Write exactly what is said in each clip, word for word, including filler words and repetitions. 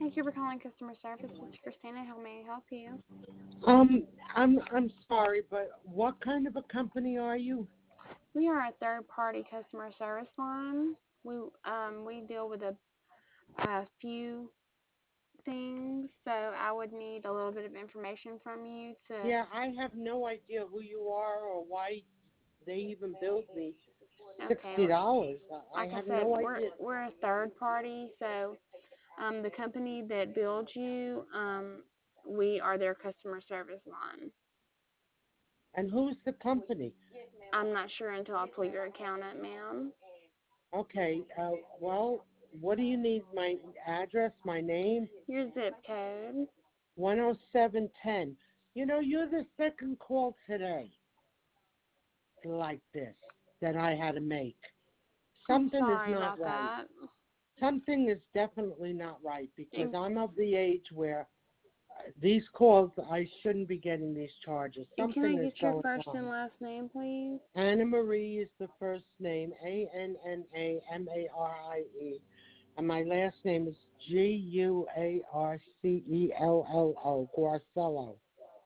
Thank you for calling customer service. This is Christina. How may I help you? Um, I'm I'm sorry, but what kind of a company are you? We are a third-party customer service line. We um we deal with a, a few things, so I would need a little bit of information from you to. Yeah, I have no idea who you are or why they even billed me Okay, sixty dollars. I like I have said, no we're idea. we're a third party, so um the company that billed you, um we are their customer service line. And who's the company? I'm not sure until I pull your account up, ma'am. Okay, uh, well, what do you need? My address, my name, Your zip code. one oh seven ten. You know, you're the second call today like this that I had to make. I'm Something is sorry not about right. that. Something is definitely not right because And, I'm of the age where uh, these calls, I shouldn't be getting these charges. and can I Something is get your going first and on. last name, please? Anna Marie is the first name, A N N A M A R I E, and my last name is G U A R C E L L O, Garcello.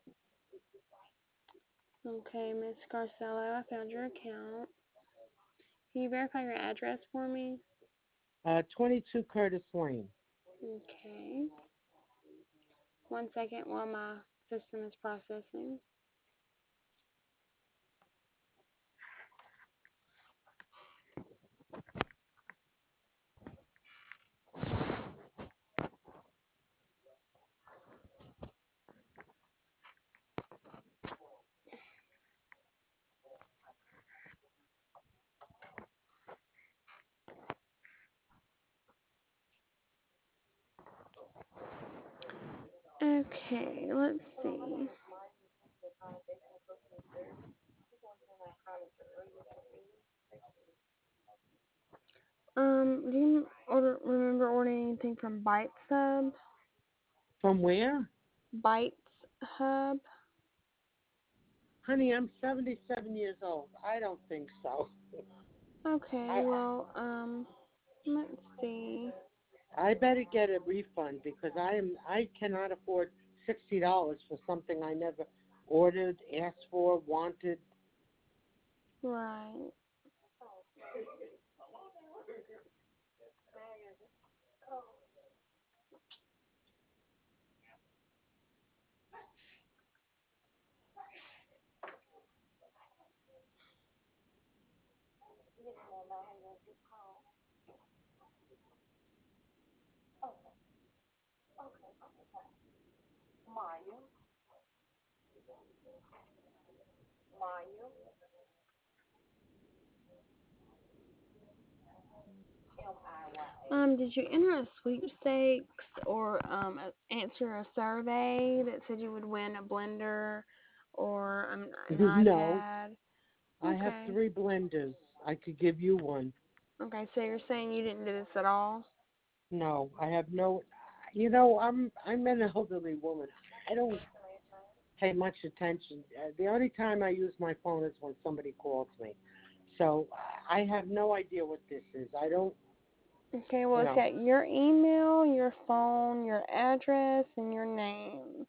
Okay, Miss Garcello, I found your account. Can you verify your address for me? Uh, twenty-two Curtis Lane. Okay. One second while my system is processing. Okay, let's see. Um, do you order remember ordering anything from Bites Hub? From where? Bites Hub? Honey, I'm seventy-seven years old. I don't think so. Okay, I well, um, let's see. I better get a refund because I am I cannot afford sixty dollars for something I never ordered, asked for, wanted. Right. Um, did you enter a sweepstakes or um a- answer a survey that said you would win a blender or um, an No, iPad? I have Okay. three blenders. I could give you one. Okay, so you're saying you didn't do this at all? No, I have no. You know, I'm I'm an elderly woman. I don't pay much attention. Uh, the only time I use my phone is when somebody calls me. So I have no idea what this is. I don't. Okay, well, You it's know. got your email, your phone, your address, and your name.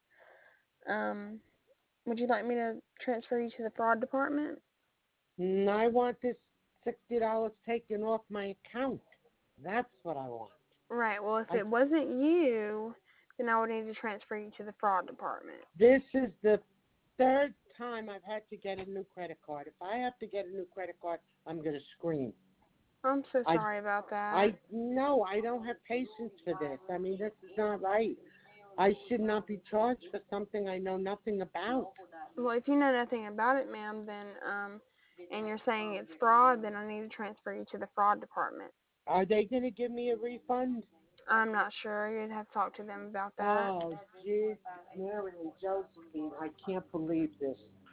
Um, would you like me to transfer you to the fraud department? Mm, I want this sixty dollars taken off my account. That's what I want. Right, well, if I it wasn't you, then I would need to transfer you to the fraud department. This is the third time I've had to get a new credit card. If I have to get a new credit card, I'm gonna scream. I'm so I sorry about that. I no, I don't have patience for this. I mean, this is not right. I should not be charged for something I know nothing about. Well, if you know nothing about it, ma'am, then, um, and you're saying it's fraud, then I need to transfer you to the fraud department. Are they gonna give me a refund? I'm not sure. You'd have to talk to them about that. Oh, jeez, Mary and Josephine, I can't believe this.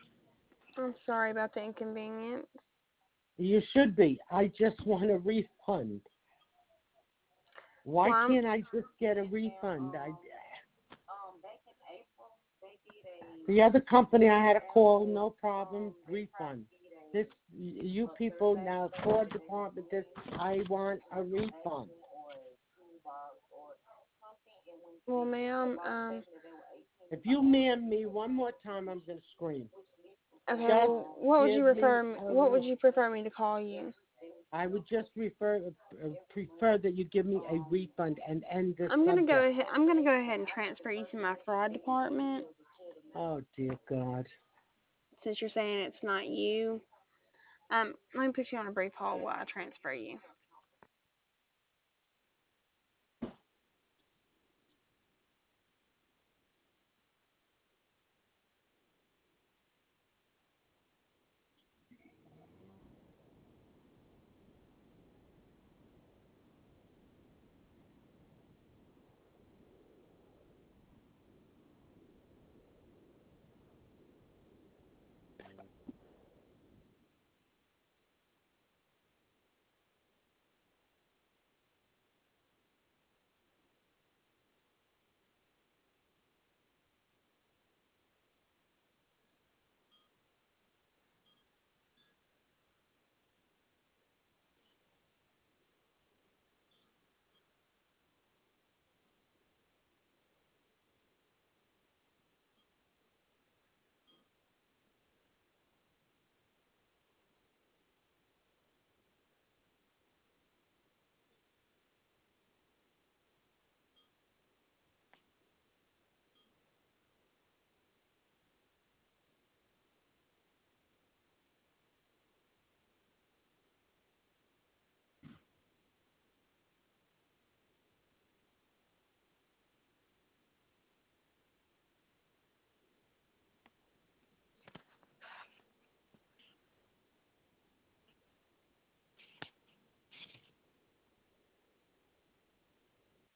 I'm sorry about the inconvenience. You should be. I just want a refund. Why Well, I'm, can't I just get a refund? I, the other company I had a call, no problem, refund. This, you people now, fraud department, this, I want a refund. Well, ma'am, um, If you man me one more time, I'm gonna scream. okay. Just Well, what would you give me refer me? a. What would Re- you prefer me to call you? I would just refer uh, prefer that you give me a refund and end this I'm gonna go subject. ahead. I'm gonna go ahead and transfer you to my fraud department Oh dear God. since you're saying it's not you. Um, let me put you on a brief hold while I transfer you.